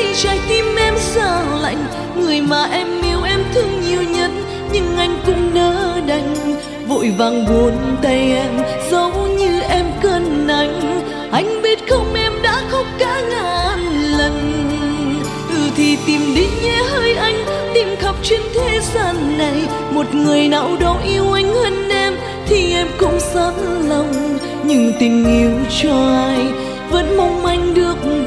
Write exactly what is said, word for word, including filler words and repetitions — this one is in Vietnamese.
trái tim em xa lạnh. Người mà em yêu em thương nhiều nhất, nhưng anh cũng nỡ đành vội vàng buông tay em, giống như em cần anh. Anh biết không, em đã khóc cả ngàn lần. Ừ thì tìm đi nhé hỡi anh, tìm khắp trên thế gian này. Một người nào đó yêu anh hơn em thì em cũng sẵn lòng, nhưng tình yêu cho ai vẫn mong anh được